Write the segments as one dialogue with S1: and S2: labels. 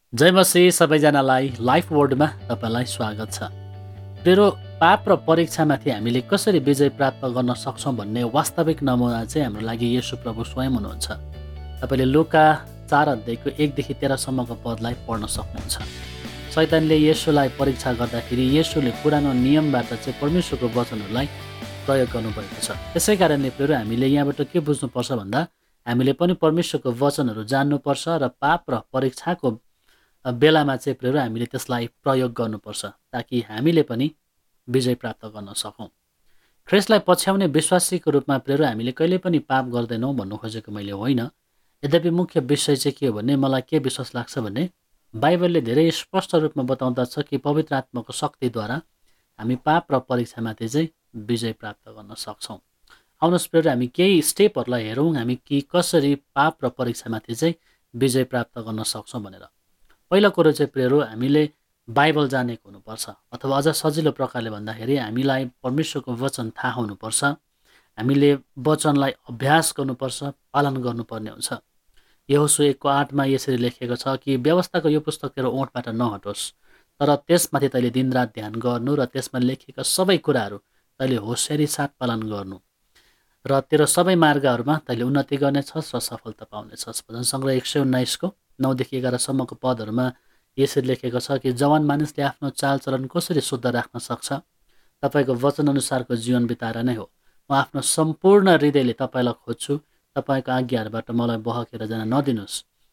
S1: जय मसीह सबैजनालाई लाइफ वर्डमा तपाईँलाई स्वागत छ। प्रियो, पाप र परीक्षामाथि हामीले कसरी विजय प्राप्त गर्न सक्छौँ भन्ने वास्तविक नमुना चाहिँ हाम्रो लागि येशू प्रभु स्वयं हुनुहुन्छ। तपाईँले लुका 4 अध्यायको 1 देखि 13 सम्मको पदलाई पढ्न सक्नुहुन्छ। शैतानले येशूलाई परीक्षा गर्दाखेरि येशूले पुरानो नियमबाट चाहिँ परमेश्वरको वचनहरूलाई प्रयोग गर्नुभएको छ। त्यसै कारणले प्रियो, हामीले यहाँबाट के बुझ्नुपर्छ भन्दा हामीले पनि परमेश्वरको वचनहरू जान्नुपर्छ र पाप र परीक्षाको बेलामा चाहिँ प्रियो हामीले त्यसलाई प्रयोग गर्नुपर्छ ताकि हामीले पनि विजय प्राप्त गर्न सकौँ। ख्रिस्टलाई पछ्याउने विश्वासीको रूपमा प्रियो हामीले कहिले पनि पाप गर्दैनौँ भन्नु खोजेको मैले होइन। यद्यपि मुख्य विषय चाहिँ के हो भने मलाई के विश्वास लाग्छ भने बाइबलले धेरै स्पष्ट रूपमा बताउँदछ कि पवित्र आत्माको शक्तिद्वारा हामी पाप र परीक्षामाथि चाहिँ विजय प्राप्त गर्न सक्छौँ। आउनुहोस् प्रियो हामी केही स्टेपहरूलाई हेरौँ हामी कि कसरी पाप र परीक्षामाथि चाहिँ विजय प्राप्त गर्न सक्छौँ भनेर। पहिलो कुरो चाहिँ प्रियो हामीले बाइबल जानेको हुनुपर्छ, अथवा अझ सजिलो प्रकारले भन्दाखेरि हामीलाई परमेश्वरको वचन थाहा हुनुपर्छ। हामीले वचनलाई अभ्यास गर्नुपर्छ, पालन गर्नुपर्ने हुन्छ। यहोशू 1:8 यसरी लेखेको छ कि व्यवस्थाको यो पुस्तक तेरो ओठबाट नहटोस्, तर त्यसमाथि तैँले दिनरात ध्यान गर्नु र त्यसमा लेखेका सबै कुराहरू तैँले होसियारी साथ पालन गर्नु र तेरो सबै मार्गहरूमा तैँले उन्नति गर्नेछस् र सफलता पाउनेछस्। भजन सङ्ग्रह 119को 9 देखि 11 सम्मको पदहरूमा यसरी लेखेको छ कि जवान मानिसले आफ्नो चालचलन कसरी शुद्ध राख्न सक्छ? तपाईँको वचनअनुसारको जीवन बिताएर नै हो। म आफ्नो सम्पूर्ण हृदयले तपाईँलाई खोज्छु, तपाईँको आज्ञाहरूबाट मलाई बहकेर जान नदिनुहोस्।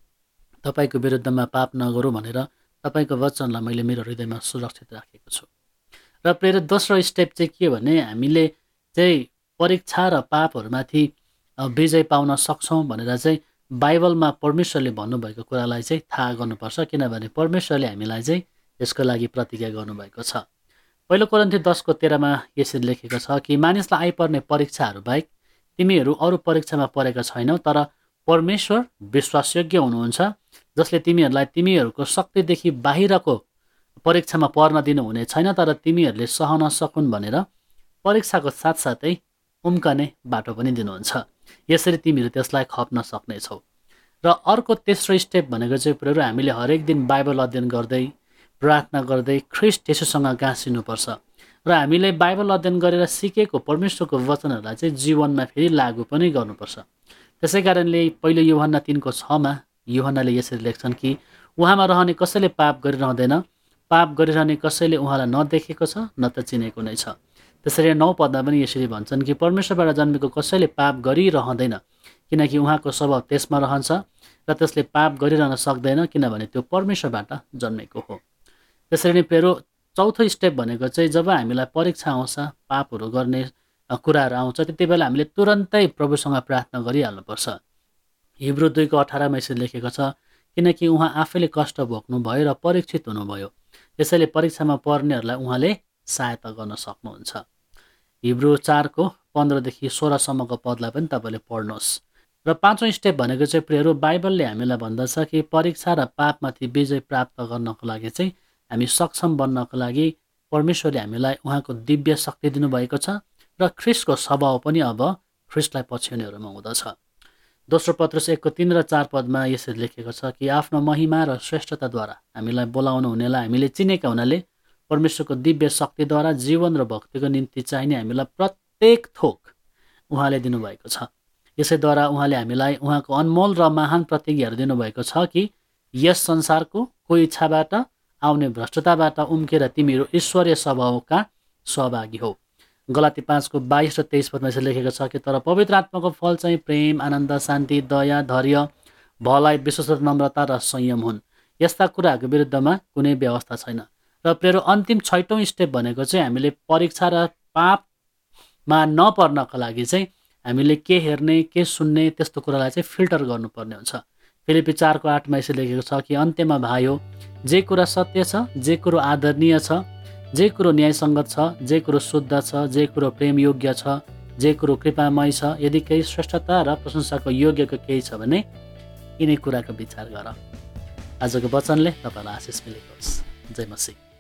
S1: तपाईँको विरुद्धमा पाप नगरौँ भनेर तपाईँको वचनलाई मैले मेरो हृदयमा सुरक्षित राखेको छु। र प्रेरित दोस्रो स्टेप चाहिँ के भने हामीले चाहिँ परीक्षा र पापहरूमाथि विजय पाउन सक्छौँ भनेर चाहिँ बाइबलमा परमेश्वरले भन्नुभएको कुरालाई चाहिँ थाहा गर्नुपर्छ, किनभने परमेश्वरले हामीलाई चाहिँ यसको लागि प्रतिज्ञा गर्नुभएको छ। पहिलो कोरिन्थी 10:13 यसरी लेखेको छ कि मानिसलाई आइपर्ने परीक्षाहरू बाहेक तिमीहरू अरू परीक्षामा परेका छैनौ, तर परमेश्वर विश्वासयोग्य हुनुहुन्छ जसले तिमीहरूलाई तिमीहरूको शक्तिदेखि बाहिरको परीक्षामा पर्न दिनु हुने छैन, तर तिमीहरूले सहन सकुन् भनेर परीक्षाको साथसाथै उम्कने बाटो पनि दिनुहुन्छ। यसरी तिमीहरू त्यसलाई खप्न सक्नेछौ। र अर्को तेस्रो स्टेप भनेको चाहिँ प्रियो हामीले हरेक दिन बाइबल अध्ययन गर्दै प्रार्थना गर्दै ख्रिस्ट येशूसँग गाँसिनुपर्छ र हामीले बाइबल अध्ययन गरेर सिकेको परमेश्वरको वचनहरूलाई चाहिँ जीवनमा फेरि लागू पनि गर्नुपर्छ। त्यसै कारणले पहिलो यूहन्ना 3:6 यूहन्नाले यसरी लेख्छन् कि उहाँमा रहने कसैले पाप गरिरहँदैन, पाप गरिरहने कसैले उहाँलाई नदेखेको छ न त चिनेको नै छ। त्यसरी 9 पदमा पनि यसरी भन्छन् कि परमेश्वरबाट जन्मेको कसैले पाप गरिरहँदैन, किनकि उहाँको स्वभाव त्यसमा रहन्छ र त्यसले पाप गरिरहन सक्दैन, किनभने त्यो परमेश्वरबाट जन्मेको हो। त्यसरी नै प्रियो चौथो स्टेप भनेको चाहिँ जब हामीलाई परीक्षा आउँछ, पापहरू गर्ने कुराहरू आउँछ, त्यति बेला हामीले तुरन्तै प्रभुसँग प्रार्थना गरिहाल्नुपर्छ। हिब्रू 2:18 यसरी लेखेको छ किनकि उहाँ आफैले कष्ट भोग्नु भयो र परीक्षित हुनुभयो, त्यसैले परीक्षामा पर्नेहरूलाई उहाँले सहायता गर्न सक्नुहुन्छ। हिब्रू 4:15 देखि 16 सम्मको पदलाई पनि तपाईँले पढ्नुहोस्। र पाँचौँ स्टेप भनेको चाहिँ प्रियो बाइबलले हामीलाई भन्दछ कि परीक्षा र पापमाथि विजय प्राप्त गर्नको लागि चाहिँ हामी सक्षम बन्नको लागि परमेश्वरले हामीलाई उहाँको दिव्य शक्ति दिनुभएको छ र ख्रिस्टको स्वभाव पनि अब ख्रिस्टलाई पछ्याउनेहरूमा हुँदछ। दोस्रो पत्रुस 1:3 र 4 पदमा यसरी लेखेको छ कि आफ्नो महिमा र श्रेष्ठताद्वारा हामीलाई बोलाउनु हुनेलाई हामीले चिनेका हुनाले परमेश्वरको दिव्य शक्तिद्वारा जीवन र भक्तिको निम्ति चाहिने हामीलाई प्रत्येक थोक उहाँले दिनुभएको छ। यसैद्वारा उहाँले हामीलाई उहाँको अनमोल र महान प्रतिज्ञाहरू दिनुभएको छ कि यस संसारको कोही इच्छाबाट आउने भ्रष्टताबाट उम्केर तिमीहरू ईश्वरीय स्वभावका सहभागी हो। गलाती 5:22 र 23 पदमा यसरी लेखेको छ कि तर पवित्र आत्माको फल चाहिँ प्रेम, आनन्द, शान्ति, दया, धैर्य, भलाइ, विश्वास, नम्रता र संयम हुन्। यस्ता कुराहरूको विरुद्धमा कुनै व्यवस्था छैन। र प्रियो अन्तिम 6औँ स्टेप भनेको चाहिँ हामीले परीक्षा र पापमा नपर्नको लागि चाहिँ हामीले के हेर्ने के सुन्ने त्यस्तो कुरालाई चाहिँ फिल्टर गर्नुपर्ने हुन्छ। फिलिपी 4:8 यसरी लेखेको छ कि अन्त्यमा भाइ हो, जे कुरा सत्य छ, जे कुरो आदरणीय छ, जे कुरो न्यायसङ्गत छ, जे कुरो शुद्ध छ, जे कुरो प्रेमयोग्य छ, जे कुरो कृपामय छ, यदि केही श्रेष्ठता र प्रशंसाको योग्यको केही छ भने यिनै कुराको विचार गर। आजको वचनले तपाईँलाई आशिष मिलेको होस्। जय मसीह।